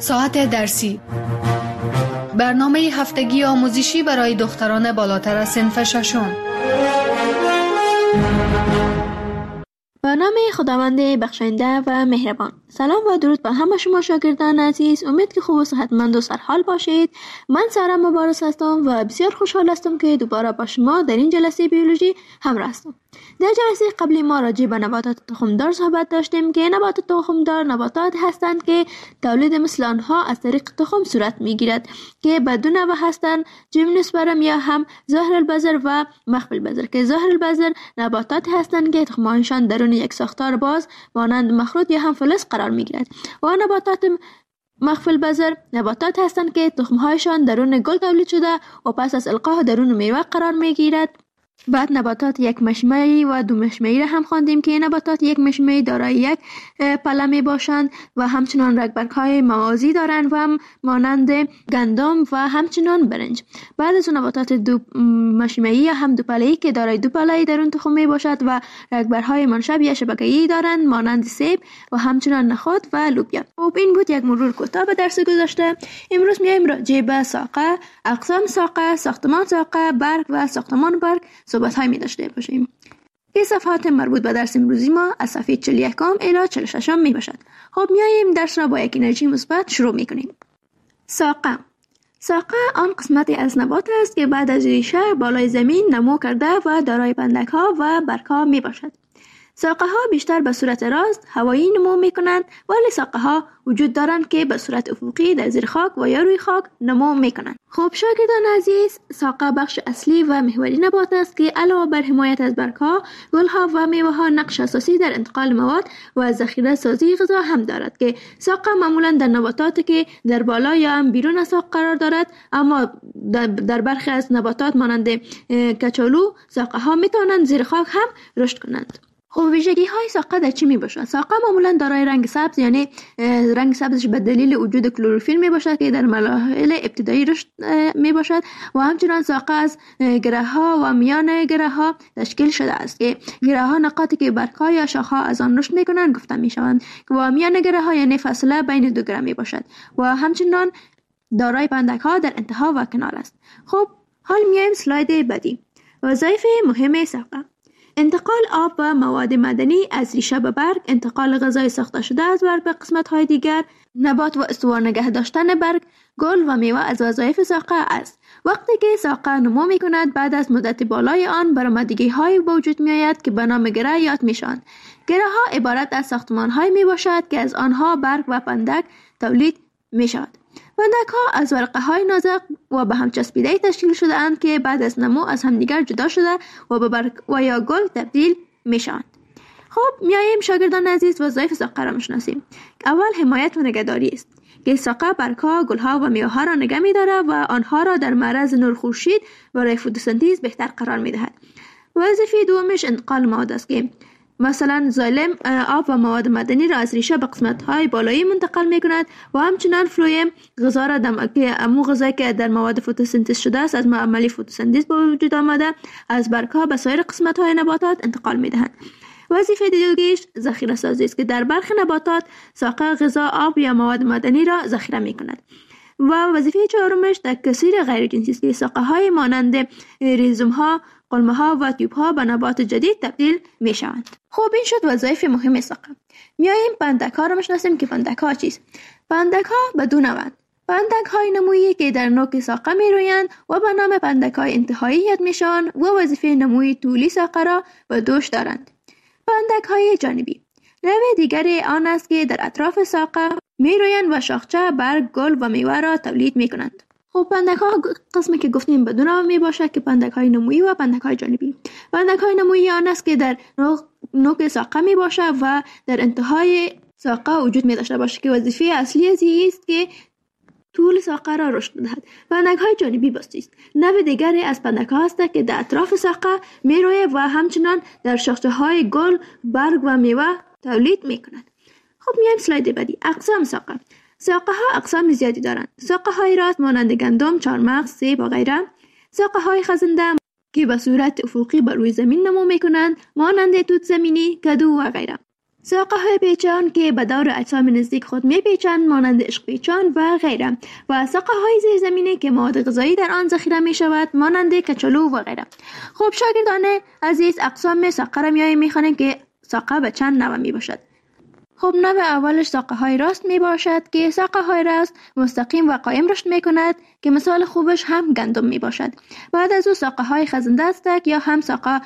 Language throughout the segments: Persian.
ساعت درسی، برنامه هفتگی آموزشی برای دختران بالاتر از صنف ششم. به نام خداوند بخشنده و مهربان. سلام و درود به همه شما شاگردان عزیز. امید که خوب و صحتمند و سرحال باشید. من سارا مبارز هستم و بسیار خوشحال هستم که دوباره با شما در این جلسه بیولوژی همراه هستم. در جلسه قبلی ما راجع به نباتات تخمدار صحبت داشتیم که نباتات تخمدار نباتات هستند که تولید مثل آنها از طریق تخم صورت میگیرد که به دو نوع هستند: جیمنوسپرم یا هم ظاهر البذر و مخفی البذر، که ظاهر البذر نباتات هستند که تخمهایشان درون یک ساختار باز مانند مخروط یا هم فلز قرار میگیرد و نباتات مخفی البذر نباتات هستند که تخمهایشان درون گل تولید شده و پس از القاء درون میوه قرار میگیرد. بعد نباتات یک مشمعی و دو مشمعی را هم خواندیم که نباتات یک مشمعی دارای یک پله می باشند و همچنان رگبرگ‌های موازی دارند و هم مانند گندم و همچنان برنج. بعد از نباتات دو مشمعی یا هم دو پله‌ای که دارای دو پله درون تخم می باشد و رگبرهای منشب یا شبکه‌ای دارند مانند سیب و همچنان نخود و لوبیا. خب این بود یک مرور کوتاه به درس گذشته. امروز میایم راجع به ساقه، اقسام ساقه، ساختمان ساقه، برگ و ساختمان برگ صحبت‌های می داشته باشیم. این صفحات مربوط به درس امروزی ما از صفحه 41 الی 46 می باشد. خب میاییم درس را با یک انرژی مثبت شروع می کنیم. ساقه آن قسمتی از نبات است که بعد از ریشه بالای زمین نمو کرده و دارای پندک‌ها و برگ‌ها می باشد. ساقه ها بیشتر به صورت راست هوایی نمو می کنند، ولی ساقه ها وجود دارند که به صورت افقی در زیر خاک و یا روی خاک نمو می کنند. خب شاگردان عزیز، ساقه بخش اصلی و محوری نبات است که علاوه بر حمایت از برگ‌ها، گل‌ها و میوه‌ها نقش اساسی در انتقال مواد و ذخیره سازی غذا هم دارد که ساقه معمولاً در نباتاتی که در بالا یا هم بیرون از ساق قرار دارد، اما در برخی از نباتات مانند کچالو ساقه ها می توانند زیر خاک هم رشد کنند. خب ویژگی های ساقه در چی می باشد؟ ساقه معمولا دارای رنگ سبز، یعنی رنگ سبزش به دلیل وجود کلروفیل می باشد که در مراحل ابتدایی رشد می باشد و همچنان ساقه از گره ها و میان گره ها تشکیل شده است که گره ها نقاطی که برگ ها یا شاخه ها از آن رشد می کنند گفته می شوند و میان گره ها یعنی فاصله بین دو گره می باشد و همچنان دارای پندک ها در انتها و کنار است. خب حال میایم سلاید بعدی. وظایف مهم ساقه: انتقال آب و مواد معدنی از ریشه به برگ، انتقال غذای ساخته شده از برگ به قسمت‌های دیگر نبات و استوار نگه داشتن برگ، گل و میوه از وظایف ساقه است. وقتی که ساقه نمو می کند، بعد از مدت بالای آن برآمدگی‌هایی به وجود می آید که به نام گره یاد می شوند. گره ها عبارت از ساختمان‌هایی می باشد که از آنها برگ و پندک تولید می شود. پندک ها از ورقه های نازک و به هم چسبیده تشکیل شده اند که بعد از نمو از همدیگر جدا شده و به برگ و یا گل تبدیل می شوند. خب میاییم شاگردان عزیز وظایف ساقه را میشناسیم. اول حمایت و نگهداری است که ساقه برگ‌ها، گل‌ها و میوه‌ها را نگه می‌دارد و آنها را در معرض نور خورشید برای فتوسنتز بهتر قرار می‌دهد. وظیفه دومش انتقال مواد است که مثلا زایلم آب و مواد معدنی را از ریشه به قسمت‌های بالایی منتقل می‌کند و همچنان فلویم غذا را که امو غذایی که در مواد فتوسنتز شده است از عملی فتوسنتز به وجود آمده از برگ‌ها به سایر قسمت‌های نباتات انتقال می‌دهند. وظیفه دیگه‌اش ذخیره سازی است که در برخی نباتات ساقه غذا، آب یا مواد معدنی را ذخیره می‌کند. و وظیفه چهارمش تکثیر غیر جنسی است که ساقه‌های مانند ریزوم‌ها، قلمه‌ها و تیوب‌ها به نبات جدید تبدیل می‌شوند. خب این شد وظایف مهم ساقه. میاییم پندک‌ها را می‌شناسیم که پندک‌ها چیست؟ پندک‌ها به دو نوعند. پندک‌های نمویی که در نوک ساقه می‌رویند و به نام پندک‌های انتهایی یاد می‌شوند و وظیفه نموی طولی ساقه را به دوش دارند. پندک‌های جانبی نوع دیگری آن است که در اطراف ساقه می‌رویند و شاخچه، برگ، گل و میوه را تولید می‌کنند. خب پندک‌ها قسمی که گفتیم به دو نوع میباشد که پندک‌های نمویی و پندک‌های جانبی. پندک‌های نمویی آن است که در نوک ساقه میباشد و در انتهای ساقه وجود می‌داشته باشد که وظیفه اصلی از است که طول ساقه را رشد دهد. پندک‌های جانبی است نوع دیگری از پندک‌ها است که در اطراف ساقه می‌روید و همچنان در شاخه‌های گل، برگ و میوه تولید می‌کند. خب میایم سلاید بعدی. اقسام ساقه. ساقه ها اقسام زیادی دارند. ساقه های راست مانند گندم، چهارمغز، سیب و غیره. ساقه های خزنده که به صورت افقی بر روی زمین نمو میکنند مانند توت زمینی، کدو و غیره. ساقه های پیچان که به دور اجسام نزدیک خود می پیچند مانند عشق پیچان و غیره، و ساقه های زیرزمینی که مواد غذایی در آن ذخیره می شود مانند کچالو و غیره. خب شاگردان عزیز، اقسام ساقه را می خوانیم که ساقه به چند نوع می باشد. خب نوع اولش ساقه های راست می باشد که ساقه های راست مستقیم و قایم رشد می کند که مثال خوبش هم گندم می باشد. بعد از او ساقه های خزنده استک یا هم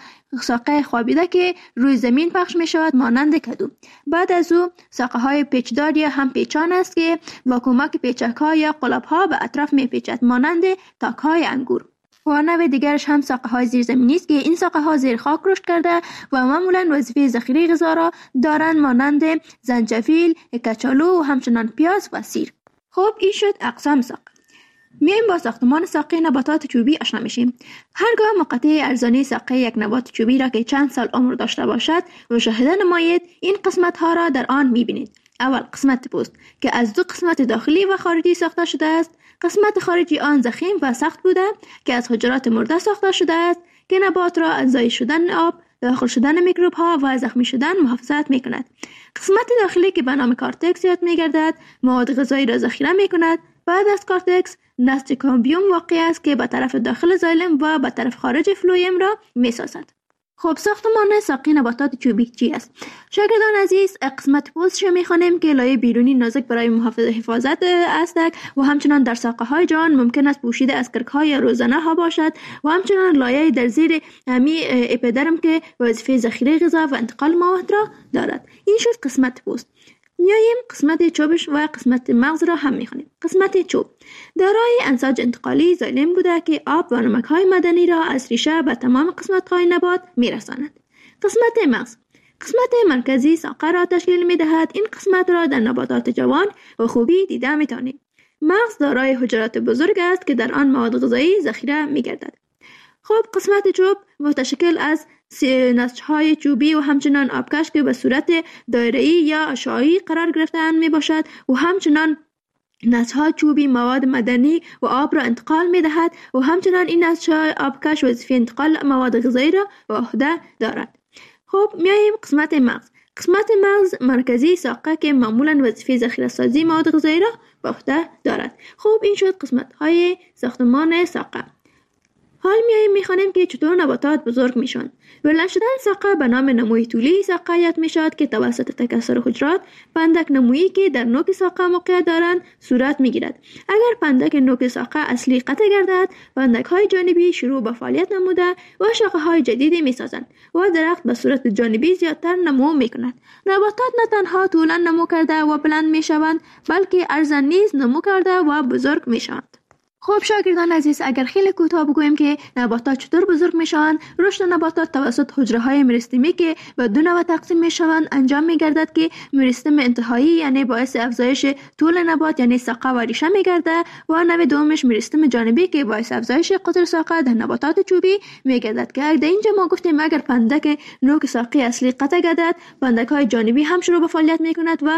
ساقه خوابیده که روی زمین پخش می شود مانند کدو. بعد از او ساقه های پیچدار یا هم پیچان است که با کمک پیچک ها یا قلاب ها به اطراف می پیچد مانند تاک های انگور. و نوع دیگرش هم ساقه های زیرزمینی است که این ساقه ها زیر خاک رشد کرده و معمولا وظیفه ذخیره غذا را دارند مانند زنجفیل، کچالو و همچنان پیاز و سیر. خب این شد اقسام ساقه. میایم با ساختمان ساقه نباتات چوبی آشنا میشیم. هرگاه مقطع ارزانی ساقه یک نبات چوبی را که چند سال عمر داشته باشد مشاهده نمایید، این قسمت ها را در آن میبینید. اول قسمت پوست که از دو قسمت داخلی و خارجی ساخته شده است. قسمت خارجی آن ضخیم و سخت بوده که از حجرات مرده ساخته شده است که نبات را از ضایع شدن آب، داخل شدن میکروب ها و زخمی شدن محافظت می کند. قسمت داخلی که به نام کارتکس یاد می گردد مواد غذایی را ذخیره می کند. بعد از کارتکس نسج کامبیوم واقع است که به طرف داخل زایلم و به طرف خارج فلویم را می سازد. خب ساختمان ساقه نباتات چوبی چی است؟ شاگردان عزیز، قسمت پوستش می‌خوانیم که لایه بیرونی نازک برای حفاظت است و همچنان در ساقه های جان ممکن است پوشیده از کرک‌های یا روزنه ها باشد و همچنان لایه در زیر همی اپیدرم که وظیفه ذخیره غذا و انتقال مواد را دارد. این شد قسمت پوست. میاییم قسمت چوبش و قسمت مغز را هم می‌خوانیم. قسمت چوب دارای انساج انتقالی زایلم بوده که آب و نمک‌های معدنی را از ریشه به تمام قسمت‌های نبات می‌رساند. قسمت مغز قسمت مرکزی ساقه را تشکیل می‌دهد. این قسمت را در نباتات جوان و خوبی دیده می‌توانید. مغز دارای حجرات بزرگ است که در آن مواد غذایی ذخیره می‌گردد. خب قسمت چوب متشکل از نسج‌های چوبی و همچنان آبکش که به صورت دایره‌ای یا اشعاعی قرار گرفته‌اند میباشد و همچنان نسج‌های چوبی مواد معدنی و آب را انتقال می‌دهد و همچنان این نسج‌های آبکش وظیفه انتقال مواد غذایی را به عهده دارد. خب میاییم قسمت مغز. قسمت مغز مرکزی ساقه که معمولاً وظیفه ذخیره سازی مواد غذایی را به عهده دارد. خب این شد قسمت‌های ساختمان ساقه. حال میخوانیم که چطور نباتات بزرگ میشن. بلند شدن ساقه به نام نموی طولی ساقه یاد میشد که توسط تکثر حجرات پندک نمویی که در نوک ساقه موقعیت دارند صورت میگیرد. اگر پندک نوک ساقه اصلی قطع گردد، پندک های جانبی شروع به فعالیت نموده و شاخه های جدیدی میسازند و درخت به صورت جانبی زیادتر نمو میکند. نباتات نه تنها طولا نمو کرده و بلند میشوند، بلکه عرضاً نیز نمو کرده و بزرگ میشوند. خب شاگردان عزیز، اگر خیلی کوتاه بگویم که نباتات چطور بزرگ میشوند، رشد نباتات توسط حجره های مریستمی که به دو نوع تقسیم میشوند انجام میگردد که مریستم انتهایی یعنی باعث افزایش طول نبات یعنی ساقه و ریشه میگرده و نوع دومش مریستم جانبی که باعث افزایش قطر ساقه در نباتات چوبی میگردد که در اینجا ما گفتیم اگر پندک نوک ساقه اصلی قطع گردد، پندک های جانبی هم شروع به فعالیت میکند و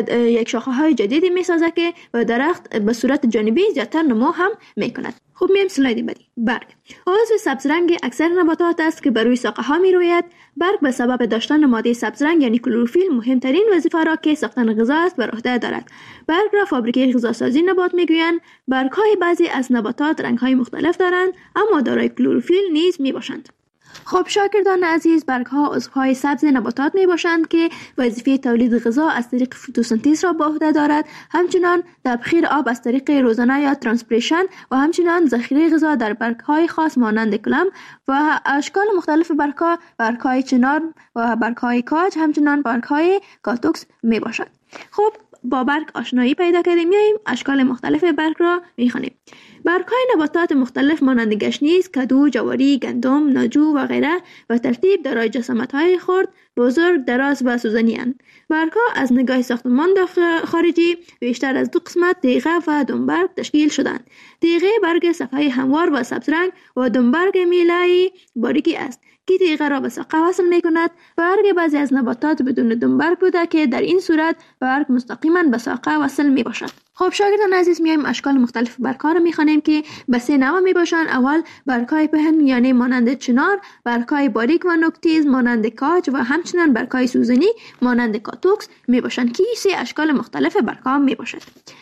یک شاخه های جدیدی میسازد که درخت به صورت جانبی زیادتر نمو میکند. خب میایم سلاید بعدی. برگ عضو سبز رنگ اکثر نباتات است که بر روی ساقه ها می روید. برگ به سبب داشتن ماده سبز رنگ یعنی کلروفیل مهمترین وظیفه را که ساختن غذا است بر عهده دارد. برگ را فابریکه غذاسازی نبات میگویند. برگ های بعضی از نباتات رنگ های مختلف دارند اما دارای کلروفیل نیز می باشند. خب شاگردان عزیز، برگ‌ها عضوهای سبز نباتات می باشند که وظیفه تولید غذا از طریق فتوسنتز را به عهده دارد، همچنان تبخیر آب از طریق روزنه یا ترانسپیریشن و همچنان ذخیره غذا در برگ‌های خاص مانند کلم و اشکال مختلف برگ‌ها، برگ‌های چنار و برگ‌های کاج، همچنان برگ‌های کاتوکس می باشد. خب با برگ آشنایی پیدا کردیم، میایم اشکال مختلف برگ را میخوانیم. برگ‌های نباتات مختلف مانند گشنیز، کدو، جواری، گندم، ناجو و غیره و ترتیب دارای جسامت‌های خرد، بزرگ، دراز و سوزنی اند. برگ‌ها از نگاه ساختمان خارجی بیشتر از دو قسمت تیغه و دنبرگ تشکیل شدند. تیغه برگ صفحه هموار و سبز رنگ و دنبرگ میله‌ای باریکی است که تیغه را به ساقه وصل می کند. برگ بعضی از نباتات بدون دنبرگ بوده که در این صورت برگ مستقیما به ساقه وصل می باشد. خب شاگردان عزیز، میایم اشکال مختلف برگ‌ها رو می‌خوانیم که به 3 نوع میباشند. اول برگ‌های پهن یعنی مانند چنار، برگ‌های باریک و نوک‌تیز مانند کاج و همچنین برگ‌های سوزنی مانند کاتوکس میباشند که 3 اشکال مختلف برگ‌ها میباشد.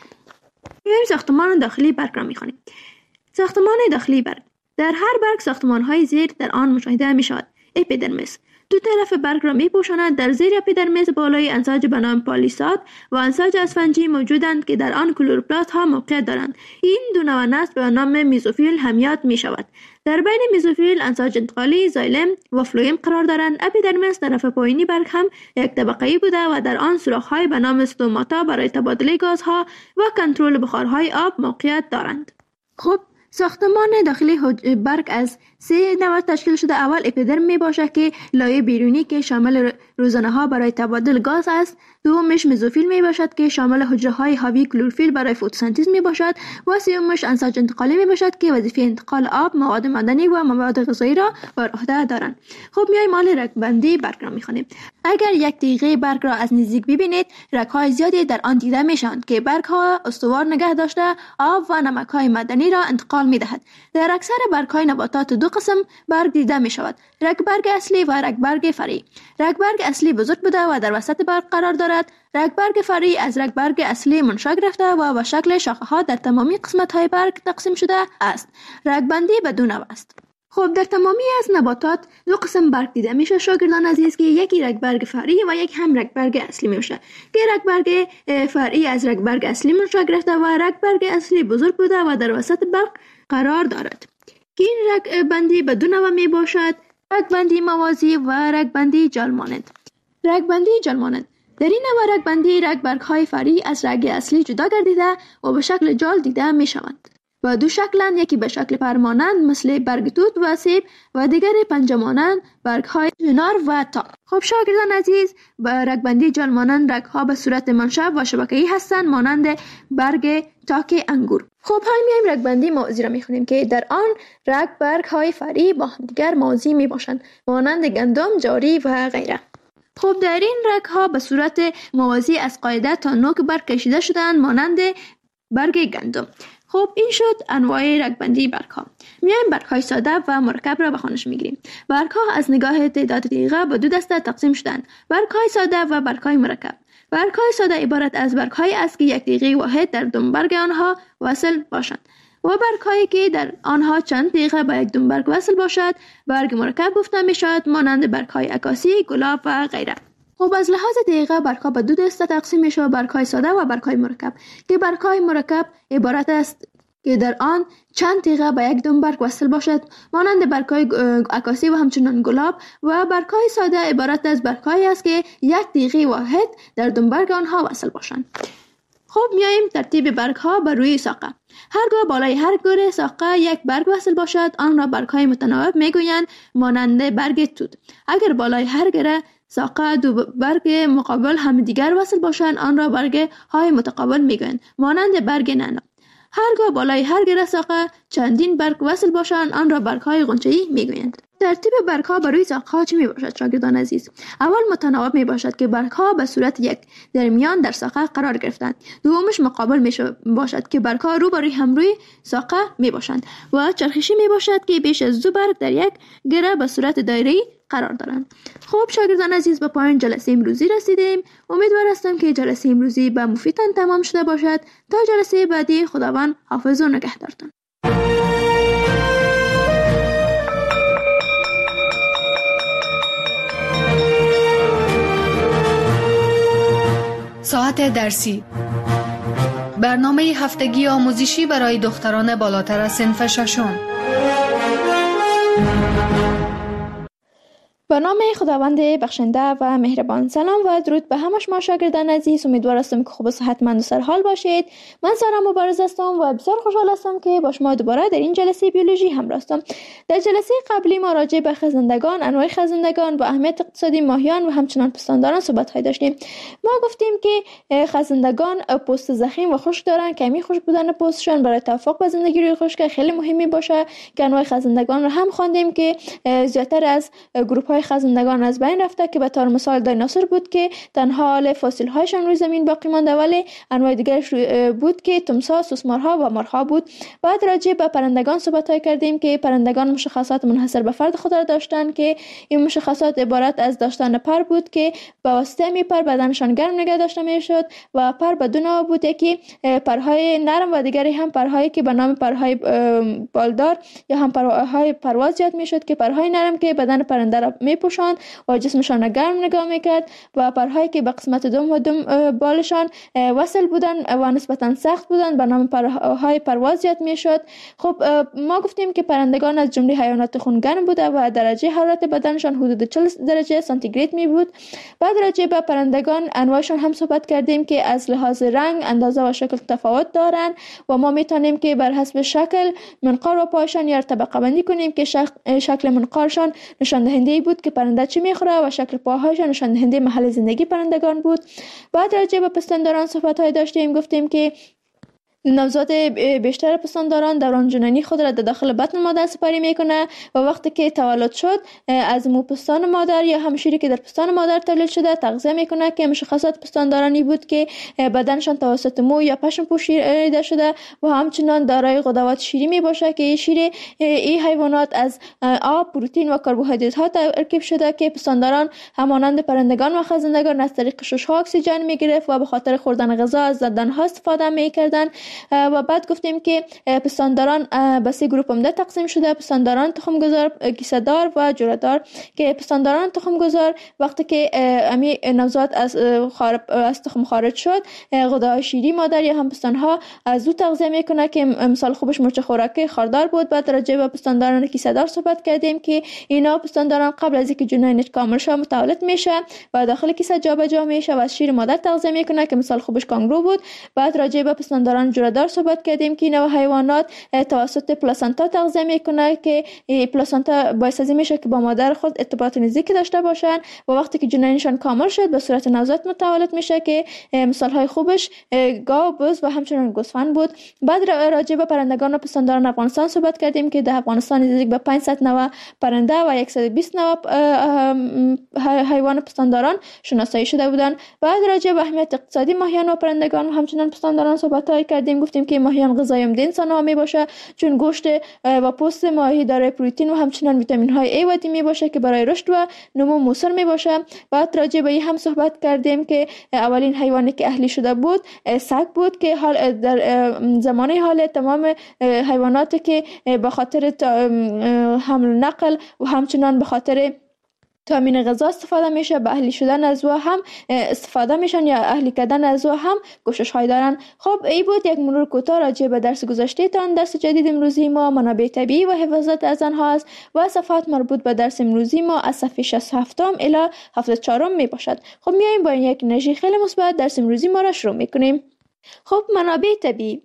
میایم ساختمان داخلی برگ را می‌خوانیم. ساختمان داخلی برگ: در هر برگ ساختمان‌های زیر در آن مشاهده می‌شود. اپیدرمیس: دو طرف برگ را می‌پوشاند. در زیر اپیدرمیس بالای انساج به نام پالیساد و انساج اسفنجی موجودند که در آن کلوروپلاست ها موقعیت دارند. این دو نوع نسل به نام میزوفیل همیاد می‌شود. در بین میزوفیل انساج انتقالی زایلم و فلوئم قرار دارند. اپیدرمیس طرف پایینی برگ هم یک طبقه‌ای بوده و در آن سوراخ‌های به نام استوماتا برای تبادله گازها و کنترل بخارهای آب موقعیت دارند. خب ساختمان داخلی برگ از 3 نوع تشکیل شده. اول اپیدرم می باشد که لایه بیرونی که شامل روزنه ها برای تبادل گاز است. دومش مزوفیل می باشد که شامل حجره های حاوی کلروفیل برای فتوسنتز می باشد و سومش انساج انتقالی می باشد که وظیفه انتقال آب، مواد معدنی و مواد غذایی را بر عهده دارند. خب میایم مال رگبندی برگ را می خوانیم. اگر یک تیغه برگ را از نزدیک ببینید، رگ‌های زیادی در آن دیده میشوند که برگ ها استوار نگه داشته آب و نمک های معدنی را انتقال می دهد. در اکثر برگ های نباتات 2 قسم برگ دیده می شود: رگ برگ اصلی و رگ برگ فرعی. رگ برگ اصلی بزرگ بوده و در وسط برگ قرار دارد. رگ برگ فرعی از رگ برگ اصلی منشأ گرفته و به شکل شاخه ها در تمامی قسمت های برگ تقسیم شده است. رگ بندی به 2 نوع است. خب در تمامی از نباتات 2 قسم برگ دیده میشه شاگردان عزیز که یکی رگ برگ فرعی و یک هم رگ برگ اصلی میشه که رگ برگ فرعی از رگ برگ اصلی منشأ گرفته و رگ برگ اصلی بزرگ بوده و در وسط برگ قرار دارد که این رگ بندی به 2 نوع می باشد: رگ بندی موازی و رگ بندی جال مانند. رگ بندی جال مانند: در این نوع رگ بندی رگ برگ های فرعی از رگ اصلی جدا گردیده و به شکل جال دیده می شوند و 2 شکلند، یکی به شکل پرمانند مثل برگ توت و سیب و دیگر پنجه مانند برگ های چنار و تاک. خب شاگردان عزیز، با رگ بندی جال مانند رگ ها به صورت منشأ و شبکه‌ای هستند مانند برگ تاک انگور. خب میایم رگ بندی موازی را میخونیم که در آن رگ برگ های فرعی با همدیگر موازی می باشند مانند گندم، جواری و غیره. خب در این رگ ها به صورت موازی از قاعده تا نوک برگ کشیده شدند مانند برگ گندم. خب این شد انواع رگ بندی برگ ها. میایم برگ های ساده و مرکب را به خوانش میگیریم. برگ ها از نگاه تعداد تیغه به 2 دسته تقسیم شدند: برگ های ساده و برگ های مرکب. برگ های ساده عبارت از برگ های است که یک تیغه واحد در دنبرگ آنها وصل باشند و برگ هایی که در آنها چند تیغه به یک دنبرگ وصل باشد برگ مرکب گفته می شود مانند برگ های عکاسی، گلاب و غیره. خب از لحاظ دقیقه برگ ها به 2 دسته تقسیم می شود: برگ های ساده و برگ های مرکب که برگ های مرکب عبارت است که در آن چند تیغه به یک دنبرگ وصل باشد مانند برگ های عکاسی و همچنین گلاب و برگ های ساده عبارت از برگ هایی است که یک تیغه واحد در دنبرگ آنها وصل باشند. خب میایم ترتیب برگ ها بر روی ساقه. هرگاه بالای هر گوره ساقه یک برگ وصل باشد آن را برگ های متناوب میگویند مانند برگ توت. اگر بالای هر گوره ساقه 2 برگ مقابل هم دیگر وصل باشند آن را برگ های متقابل میگویند مانند برگ نعنا. هرگاه بالای هر گره ساقه چندین برگ وصل باشند آن را برگ های غنچه‌ای میگویند. ترتیب برگ ها بر روی ساقه ها چه می باشد شاگردان عزیز؟ اول متناوب می باشد که برگ ها به صورت یک در میان در ساقه قرار گرفتند. دومش مقابل می باشد که برگ ها روبروی هم روی ساقه می باشند و چرخشی می باشد که بیش از 2 برگ در یک گره به صورت دایره‌ای قرار دارند. خب شاگردان عزیز، به پایان جلسه امروزی رسیدیم. امیدوار هستم که جلسه امروزی به مفیدتان تمام شده باشد. تا جلسه بعدی خداوند حافظ و نگهدارتان. ساعت درسی، برنامه هفتگی آموزشی برای دختران بالاتر از صنف 6. به نام خداوند بخشنده و مهربان. سلام و درود به همه شما شاگردان عزیز. امیدوار هستم که خوب و صحتمند و سرحال باشید. من سارا مبارز هستم و بسیار خوشحال هستم که با شما دوباره در این جلسه بیولوژی همراه هستم. در جلسه قبلی ما راجع به خزندگان، انواع خزندگان و اهمیت اقتصادی ماهیان و همچنان پستانداران صحبت داشتیم. ما گفتیم که خزندگان پوست ضخیم و خشک دارند. کمی خشک بودن پوستشان برای توافق با زندگی روی خشک خیلی مهمی باشه که انواع خزندگان رو هم خواندیم که زیاتر از گروه های خزندگان از بین رفته که به طور مثال دایناسور بود که تنها حال فسیل هایشان روی زمین باقی مانده، ولی انواع دیگرش بود که تمساح، سوسمارها و مارها بود. بعد راجع به پرندگان صحبت کردیم که پرندگان مشخصات منحصر به فرد خود را داشتند که این مشخصات عبارت از داشتن پر بود که به واسطه می پر بدنشان گرم نگه داشته میشد و پر به دو نوع بود، یکی پرهای نرم و دیگری هم پرهایی که به نام پرهای بالدار یا هم پرهای پرواز یاد میشد که پرهای نرم که بدن پرنده را میپوشاند و جسمشان را گرم نگاه میکرد و پرهایی که به قسمت دم و دم بالشان وصل بودند و نسبتا سخت بودند به نام پرهای پرواز یاد میشد. خب ما گفتیم که پرندگان از جمله حیوانات خونگرم بوده و درجه حرارت بدنشان حدود 40 درجه سانتیگراد می بود. بعد راجع به پرندگان انواعشان هم صحبت کردیم که از لحاظ رنگ، اندازه و شکل تفاوت دارند و ما میتونیم که بر حسب شکل منقار و پایشان یا طبقه بندی کنیم که شکل منقارشان نشان دهنده بود که پرنده چی میخوره و شکل پاهایشان نشان دهنده محل زندگی پرندگان بود. بعد راجع به پستانداران صحبت های داشتیم، گفتیم که نوزاد بیشتر پستانداران دوران جنینی خود را در داخل بطن مادر سپری میکنه و وقتی که تولد شد از مو پستان مادر یا هم شیری که در پستان مادر تولید شده تغذیه میکنه که مشخصات پستاندارانی بود که بدنشان توسط مو یا پشم پوشیده شده و همچنان دارای غدوات شیری می باشه که این حیوانات از آب، پروتئین و کربوهیدرات ها ترکیب شده که پستانداران همانند پرندگان و خزندگان از طریق شش ها اکسیژن میگرفت و به خاطر خوردن غذا از دندانها استفاده میکردند. و بعد گفتیم که پستانداران به سه گروه عمده تقسیم شده: پستانداران تخمگذار، کیسه‌دار و جره‌دار. که پستانداران تخمگذار وقتی که امی نوزاد از تخم خارج شد غده‌های شیری مادر یا هم پستانها از او تغذیه میکنه که مثال خوبش مرچ خوراکی خاردار بود. بعد راجع به پستانداران کیسه‌دار صحبت کردیم که اینا پستانداران قبل از اینکه جنینش کامل شه متولد میشه و داخل کیسه جابجا میشه و از شیر مادر تغذیه میکنه که مثال خوبش کانگرو بود. بعد راجع به پستانداران جره‌دار صحبت کردیم که اینا حیوانات توسط پلاسنتا تغذیه میکنه که پلاسنتا باعث میشه که با مادر خود ارتباط نزدیکی داشته باشن و وقتی که جنینشان کامل شد به صورت نوزاد متولد میشه که مثال های خوبش گاو، بز و همچنین گوسفند بود. بعد راجع به پرندگان و پستانداران افغانستان صحبت کردیم که در افغانستان نزدیک به 500 نوع پرنده و 120 نوع حیوان پستانداران شناسایی شده بودند. بعد راجع به اهمیت اقتصادی ماهیان و پرندگان و همچنین پستانداران صحبت کردیم. گفتیم که ماهیان غذای عمده انسان‌ها می باشه چون گوشت و پوست ماهی دارای پروتئین و همچنین ویتامین های A و D می باشه که برای رشد و نمو موثر می باشه. بعد راجع به این هم صحبت کردیم که اولین حیوانی که اهلی شده بود سگ بود که در زمانه حال تمام حیواناتی که به خاطر حمل و نقل و همچنین به خاطر تامین غذا استفاده میشه به اهلی شدن از او هم استفاده میشن یا اهلی کردن از او هم کوشش های دارن. خب این بود یک مرور کوتاه راجع به درس گذشته تان. درس جدید امروزی ما منابع طبیعی و حفاظت از آنها است و صفحات مربوط به درس امروزی ما از صفحه 67 الی 74 می باشد. خب میایم با یک انرژی خیلی مثبت درس امروزی ما را شروع میکنیم. خب منابع طبیعی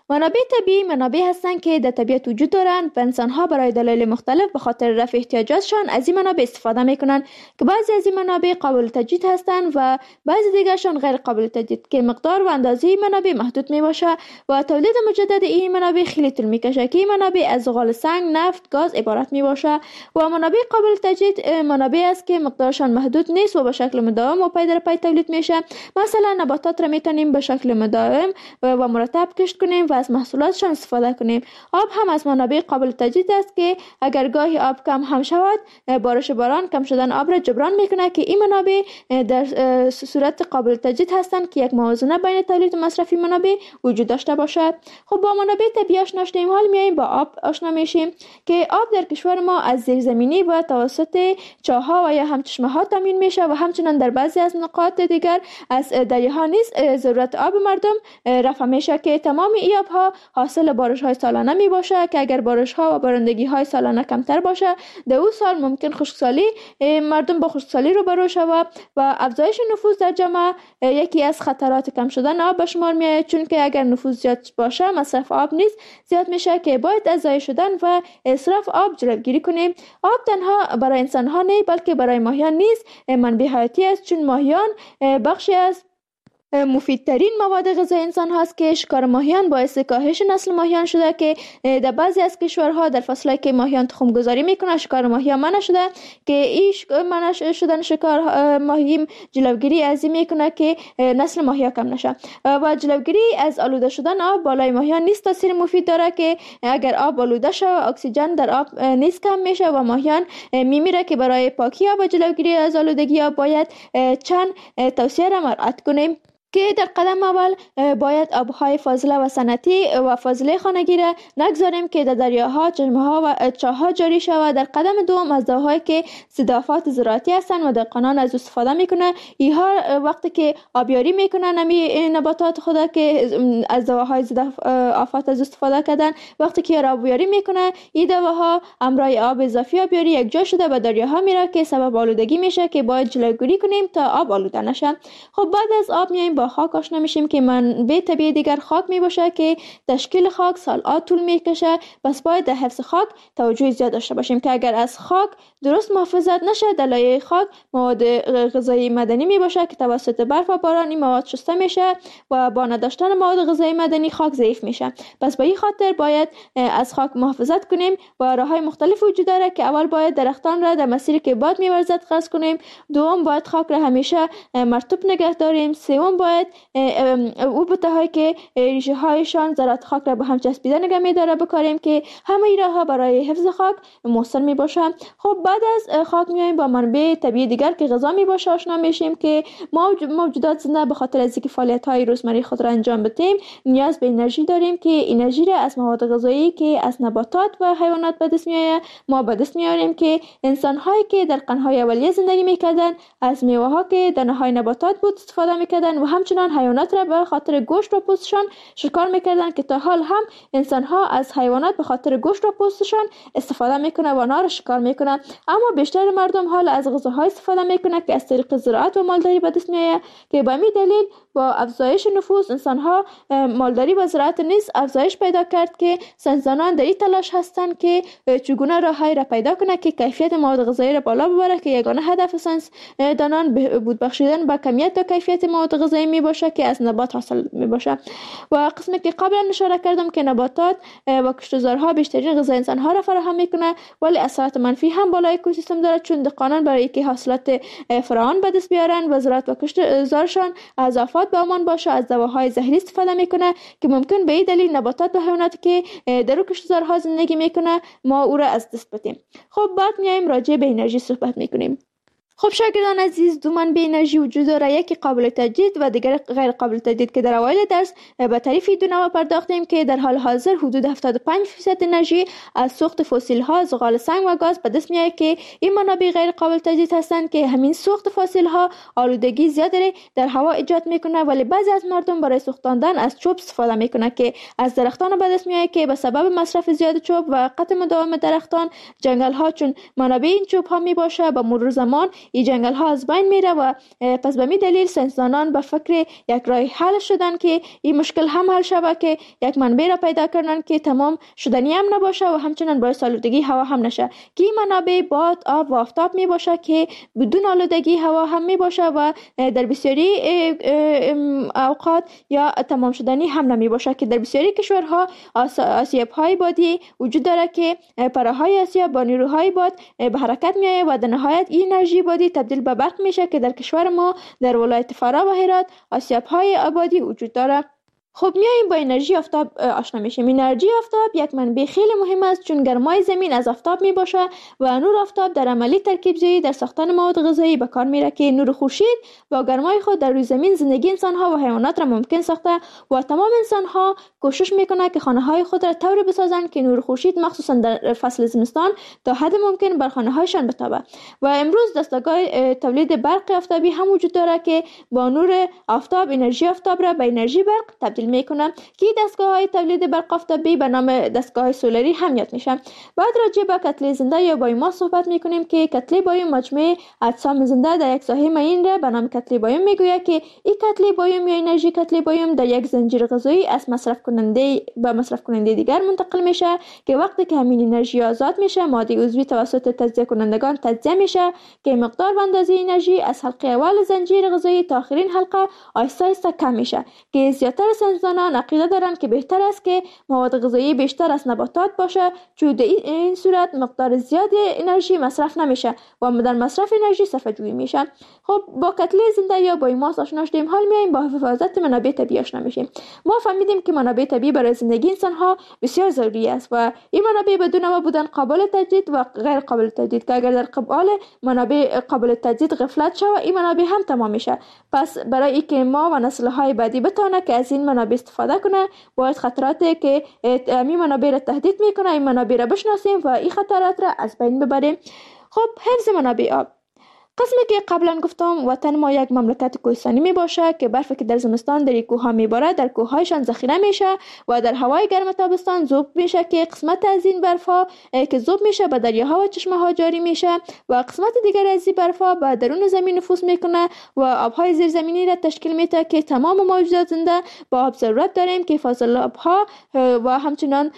منابع هستند که در طبیعت وجود دارند و انسان‌ها برای دلایل مختلف به خاطر رفع احتیاجاتشان از این منابع استفاده می‌کنند که بعضی از این منابع قابل تجدید هستند و بعضی دیگرشان غیر قابل تجدید که مقدار و اندازه این منابع محدود میباشه و تولید مجدد این منابع خیلی طول میکشه که این منابع از زغال سنگ، نفت، گاز عبارت میباشه و منابع قابل تجدید منابع است که مقدارشان محدود نیست و به شکل مداوم و پی در پی تولید میشه. مثلا نباتات را میتونیم به شکل مداوم و مرتب کشت کنیم و از محصولاتشان استفاده کنیم. آب هم از منابع قابل تجدید است که اگر گاهی آب کم هم شود بارش باران کم شدن آب را جبران میکنه که این منابع در صورت قابل تجدید هستند که یک موازنه بین تولید و مصرف منابع وجود داشته باشد. خب با منابع طبیعی آشنا شدیم، حال میایم با آب آشنا میشیم که آب در کشور ما از زیرزمینی و توسط چاه‌ها و یا هم چشمه‌ها تامین میشه و همچنین در بعضی از نقاط دیگر از دریاها نیز ضرورت آب مردم رفع میشه که تمام این آبها حاصل بارش‌های سالانه می باشه که اگر بارش‌ها و بارندگی‌های سالانه کمتر باشه در اون سال ممکن خشکسالی مردم با خشکسالی روبرو شود و افزایش نفوذ در جامعه یکی از خطرات کم شدن آب به شمار میاد، چون که اگر نفوذ زیاد باشه مصرف آب نیز زیاد میشه که باید از ضایع شدن و اسراف آب جلوگیری کنیم. آب تنها برای انسان‌ها نه بلکه برای ماهیان نیز منبع حیاتی است، چون ماهیان بخشی از مفیدترین مواد غذایی انسان هاست که شکار ماهیان باعث کاهش نسل ماهیان شده که در بعضی از کشورها در فصلی که ماهیان تخم گذاری میکنه شکار ماهیان منع شده که این منع شدن شکار ماهی جلوگیری از این میکنه که نسل ماهیان کم نشه و جلوگیری از آلوده شدن آب بالای ماهیان نیز تاثیر مفید داره که اگر آب آلوده شه اکسیژن در آب نیز کم میشه و ماهیان میمیره که برای پاکی آب و جلوگیری از آلودگی آب باید چند توصیه را مراعات کنیم که در قدم اول باید آبهای فاضله و صنعتی و فاضله خانگی را نگذاریم که در دریاها، چشمه‌ها و چاه‌ها جاری شود. در قدم دوم از دواهایی که ضد آفات زراعتی هستند و دهقانان از استفاده میکنه اینها وقتی که آبیاری میکنن نباتات خود که از دواهای ضد آفات از استفاده کردن وقتی که آبیاری میکنه این دواها همراه آب اضافی آبیاری یک جا شده به دریاها میره که سبب آلودگی میشه که باید جلوگیری کنیم تا آب آلوده نشه. خب بعد از آب میایم با خاک آشنا میشیم که منبع طبیعی دیگر خاک میباشه که تشکیل خاک سال‌ها طول میکشه. بس باید در حفظ خاک توجه زیاد داشته باشیم که اگر از خاک درست محافظت نشه در لایه خاک مواد غذایی معدنی میباشه که توسط برف و باران این مواد شسته میشه و با نداشتن مواد غذایی معدنی خاک ضعیف میشه. پس به این خاطر باید از خاک محافظت کنیم و راههای مختلف وجود داره که اول باید درختان را در مسیری که باد میورزد قطع کنیم، دوم باید خاک را همیشه مرطوب نگه داریم، سوم باید او بوته‌هایی که ریشه هایشان ذرات خاک را به هم چسبیده نگه می‌داره بکاریم که همه این راه‌ها برای حفظ خاک مؤثر میباشه. خب بعد از خاک میایم با منبع طبیعی دیگر که غذا میباشه آشنا میشیم که ما موجودات زنده به خاطر از اینکه فعالیت‌های روزمره خود را انجام بدیم نیاز به انرژی داریم که انرژی را از مواد غذایی که از نباتات و حیوانات به دست میآید ما به دست میاریم که انسان‌هایی که در قرن‌های اولیه زندگی میکردن از میوه‌ها که دانه‌های نباتات بود استفاده میکردن و همچنان حیوانات را به خاطر گوشت و پوستشان شکار میکردن که تا حال هم انسان ها از حیوانات به خاطر گوشت و پوستشان استفاده میکنه و آنها را شکار میکنه. اما بیشتر مردم حال از غذاهای استفاده میکنه که از طریق زراعت و مالداری به دست میآید که به همین دلیل با افزایش نفوس انسان ها مالداری و زراعت نیز افزایش پیدا کرد که ساینسدانان در این تلاش هستند که چگونه راههایی را پیدا کنه که کیفیت مواد غذایی را بالا ببره که یگانه هدف ساینسدانان بود بخشیدن به کمیت و کیفیت مواد غذایی می باشه که از نبات حاصل می باشه. و قسمی که قبلا اشاره کردم که نباتات و کشتزارها بیشترین غذای انسان ها را فراهم میکنه ولی اثرات منفی هم بالای اکوسیستم داره چون دهقانان برای اینکه حاصلات فراوان به دست بیارن و زراعت و کشتزارشان از آفات به امان باشه از دواهای زهری استفاده میکنه که ممکن به این دلیل نباتات و حیواناتی که در کشتزارها زندگی میکنه ما او را از دست بدیم. خب بعد میایم راجع به انرژی صحبت میکنیم. خب شاگردان عزیز دو منبع انرژی وجود داره یکی قابل تجدید و دیگر غیر قابل تجدید که در اوایل درس به تعریف دو نوع پرداختیم که در حال حاضر حدود 75% انرژی از سوخت فسیل ها زغال سنگ و گاز به دست میاد که این منابع غیر قابل تجدید هستند که همین سوخت فسیل ها آلودگی زیادی در هوا ایجاد میکنه ولی بعضی از مردم برای سوختاندن از چوب استفاده میکنه که از درختان به دست میاد که به سبب مصرف زیاد چوب و قطع مداوم درختان جنگل ها چون منابع این چوب ها میباشه به مرور زمان این جنگل ها از بین میره و پس به می دلیل ساینسدانان به فکر یک راه حل شدن که این مشکل هم حل شود که یک منبع را پیدا کردن که تمام شدنی هم نباشه و همچنان باعث آلودگی هوا هم نشه که این منابع باد، آب و آفتاب می باشه که بدون آلودگی هوا هم می باشه و در بسیاری اوقات یا تمام شدنی هم نمی باشه که در بسیاری کشورها آسیاب های بادی وجود داره که پرههای آسیاب با نیروهای باد به حرکت میآید و در نهایت این انرژی بادی تبدیل به برق میشه که در کشور ما در ولایت فرا و هرات آسیاب‌های آبادی وجود داره. خب میایم با انرژی آفتاب آشنا میشیم. انرژی آفتاب یک منبع خیلی مهم است چون گرمای زمین از آفتاب میباشه و نور آفتاب در عملی ترکیب‌زایی در ساختن مواد غذایی به کار میره که نور خورشید با گرمای خود در روی زمین زندگی انسان‌ها و حیوانات را ممکن ساخته و تمام انسان‌ها کوشش میکنه که خانه‌های خود را طوری بسازند که نور خورشید مخصوصا در فصل زمستان تا حد ممکن بر خانه‌هایشان بتابه. و امروز دستگاه تولید برق آفتابی هم وجود داره که با نور آفتاب انرژی آفتاب را به انرژی برق تبدیل تبدیل میکنه که دستگاه‌های تولید برق آفتابی به نام دستگاه سولری هم یاد میشه. بعد راجع به کتله زنده یا بایوماس صحبت میکنیم که کتله بایوم مجموعه اجسام زنده در یک ساحه معین را به نام کتله بایوم میگوید که این کتله بایوم یا انرژی کتله بایوم در یک زنجیر غذایی از مصرف کننده به مصرف کننده دیگر منتقل میشه که وقتی که همین انرژی آزاد میشه ماده عضوی توسط تجزیه کنندگان تجزیه میشه که مقدار و اندازه انرژی از حلقه اول زنجیر غذایی تا آخرین حلقه آهسته آهسته کم میشه که زیاتر ساینسدانان عقیده دارند که بهتر است که مواد غذایی بیشتر از نباتات باشه چون در این صورت مقدار زیاد انرژی مصرف نمیشه و در مصرف انرژی صرفه‌جویی میشه. خب با کتله زنده یا بایوماس آشنا شدیم، حال میایم با حفاظت منابع طبیعی آشنا میشیم. ما فهمیدیم که منابع طبیعی برای زندگی انسان ها بسیار ضروری است و این منابع بدون ما بودن قابل تجدید و غیر قابل تجدید که اگر در قبال منابع قابل تجدید غفلت شود این منابع هم تمام میشه. پس برای اینکه ما و نسل های بعدی بتونه که از این منابع استفاده کنه باید خطراتی که این منابع را تهدید میکنه این منابع را بشناسیم و این خطرات را از بین ببریم. خب حفظ منابع آب. قسمی که قبلا گفتم وطن ما یک مملکت کوهستانی می باشه که برفی که در زمستان در کوه می باره در کوه هایشان ذخیره میشه و در هوای گرم تابستان ذوب میشه که قسمت از این برف ها که ذوب میشه به دریاها و چشمه ها جاری میشه و قسمت دیگر از این برف ها به درون زمین نفوذ میکنه و آبهای زیرزمینی را تشکیل میده که تمام موجودات زنده با آب ضرورت داریم که فاضل آبها و همچنان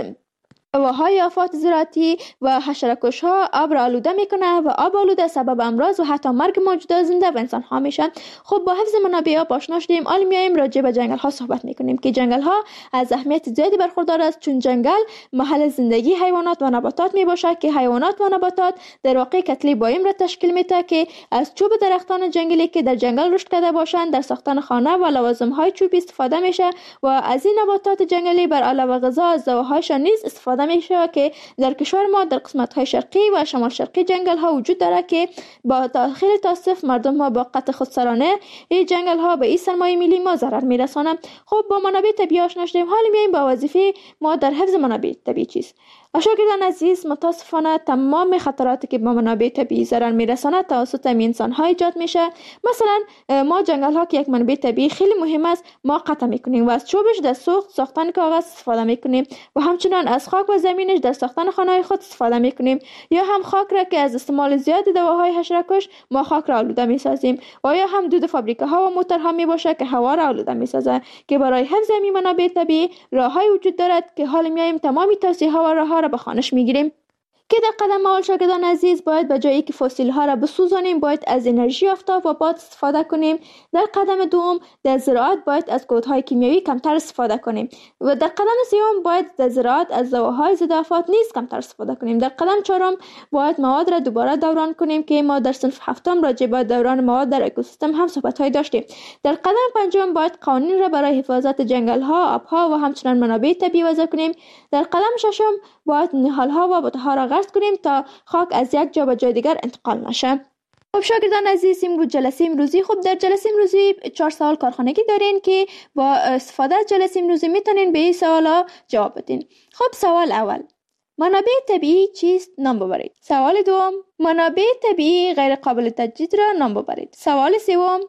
هواهای آفات زراعتی و حشره‌کش ها آب را آلوده میکنه و آب آلوده سبب امراض و حتی مرگ موجودات زنده و انسان ها میشن. خب با حفظ منابع آب آشنا شدیم، حالا میایم راجع به جنگل ها صحبت میکنیم که جنگل ها از اهمیت زیادی برخوردار است چون جنگل محل زندگی حیوانات و نباتات میباشه که حیوانات و نباتات در واقع کتله بایوم را تشکیل میده که از چوب درختان جنگلی که در جنگل رشد کرده باشند در ساختن خانه و لوازم های چوبی استفاده میشه و از این نباتات جنگلی بر علاوه غذا از زوهایشان نیز استفاده میشه که در کشور ما در قسمت های شرقی و شمال شرقی جنگل ها وجود داره که با خیلی تاسف مردم ها با قطع خودسرانه این جنگل ها به این سرمایه ملی ما ضرر میرسانند. خب با منابع طبیعی آشنا شدیم، حالا میایم با وظیفه ما در حفظ منابع طبیعی چیست. شاگردان عزیز، متاسفانه تمام خطراتی که به منابع طبیعی ضرر میرساند توسط انسان ها ایجاد میشه. مثلا ما جنگل ها که یک منبع طبیعی خیلی مهم است ما قطع میکنیم و از چوبش در ساختن کاغذ استفاده میکنیم و همچنان از خاک و زمینش در ساختن خانه های خود استفاده میکنیم یا هم خاک را که از استعمال زیاد دواهای حشره‌کش ما خاک را آلوده میسازیم و یا هم دود فابریکه ها و موتورها میباشه که هوا را آلوده میسازه که برای حفظ این منابع طبیعی راههای وجود دارد که حالا میایم تمامی توصیه ها و راهها را به خوانش میگیریم. که در قدم اول شاگردان عزیز باید به جایی که فسیل ها را بسوزانیم باید از انرژی آفتاب و باد استفاده کنیم. در قدم دوم در زراعت باید از کودهای کیمیایی کمتر استفاده کنیم و در قدم سوم باید در زراعت از دواهای ضد آفات نیز کمتر استفاده کنیم. در قدم چهارم باید مواد را دوباره دوران کنیم که ما در صنف هفتم راجع به دوران مواد در اکوسیستم هم صحبت های داشتیم. در قدم پنجم باید قوانین را برای حفاظت جنگل ها، آبها و همچنان منابع طبیعی وضع کنیم. در قدم ششم باید نهال ها و بوته ها را غرس کنیم تا خاک از یک جا به جای دیگر انتقال نشه. خب شاگردان عزیز، امروز جلسه امروزی در جلسه امروزی 4 سوال کارخانگی دارین که با استفاده از جلسه امروزی میتونین به این سوالا جواب بدین. خب سوال اول، منابع طبیعی چیست؟ نام ببرید. سوال دوم، منابع طبیعی غیر قابل تجدید را نام ببرید. سوال سوم،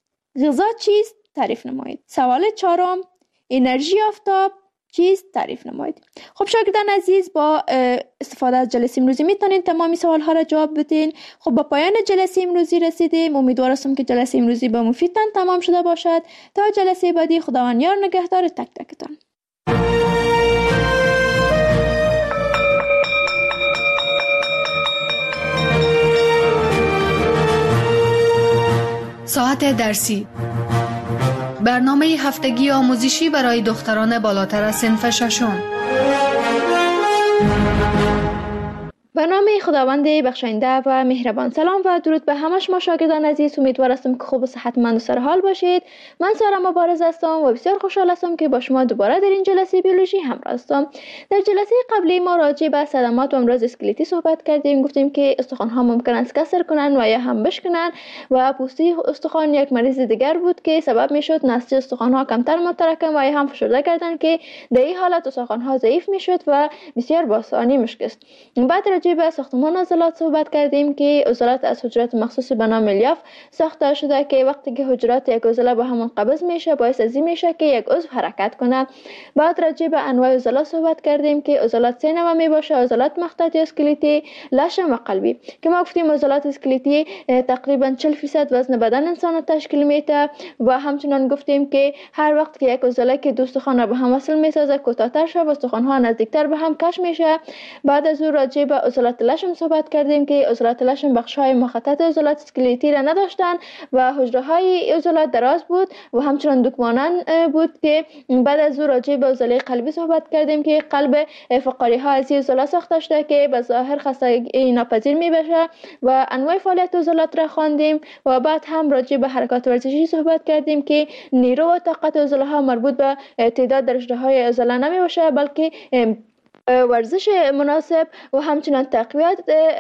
غذا چیست؟ تعریف نمایید. سوال چهارم، انرژی آفتاب چیست؟ تعریف نمایید. خب شاگردان عزیز، با استفاده از جلسه امروزی میتونین تمامی سوال ها را جواب بدین. خب با پایان جلسه امروزی رسیدیم. امیدوار هستم که جلسه امروزی به مفیدتان تمام شده باشد. تا جلسه بعدی، خداوند یار نگهدار تک تکتان. ساعت درسی، برنامه هفتگی آموزشی برای دختران بالاتر از صنف ششم. برنامه خداوند بخشنده و مهربان. سلام و درود به همه شما شاگردان عزیز. امیدوار هستم که خوب و صحتمند و سرحال باشید. من سارا مبارز هستم و بسیار خوشحال هستم که با شما دوباره در این جلسه بیولوژی همراه هستم. در جلسه قبلی ما راجع به صدمات و امراض اسکلتی صحبت کردیم. گفتیم که استخوان ها ممکن است کسر کنن و یا هم بشکنن و پوسته استخوان یک مریض دیگر بود که سبب میشد نسج استخوان ها کمتر متراکم و یا هم فشرده کردن که در این حالت استخوان ها ضعیف میشد و بسیار با آسانی میشکست. بعد راجع به ساختمان عضلات صحبت کردیم که عضلات از حجرات مخصوص به نام الیاف ساخته شده که وقتی که حجرات یک عضله به هم منقبض میشه باعث از این میشه که یک عضو حرکت کنه. بعد راجع به انواع عضلات صحبت کردیم که عضلات 3 نوع می باشه: عضلات مخططی اسکلتی، لشم و قلبی. که ما گفتیم عضلات اسکلتی تقریبا 40% وزن بدن انسان تشکیل میده و همچنان گفتیم که هر وقت که یک عضله که دو استخوان به هم وصل میسازه کوتاه‌تر شد و استخوان‌ها نزدیکتر به هم کش میشه. بعد از اون راجع به عضلات لشم صحبت کردیم که عضلات لشم بخش‌های مخطط عضلات اسکلتی را نداشتن و حجره‌های عضلات دراز بود و همچنان دکمانند بود. که بعد از اون راجع به عضله قلبی صحبت کردیم که قلب فقاری‌ها از این عضله ساخته شده که به ظاهر خستگی ناپذیر میبشه و انواع فعالیت عضلات را خواندیم. و بعد هم راجع به حرکات ورزشی صحبت کردیم که نیرو و طاقت عضله‌ها مربوط به تعداد درجه‌های عضله نمیباشه بلکه ورزش مناسب و همچنان تقویت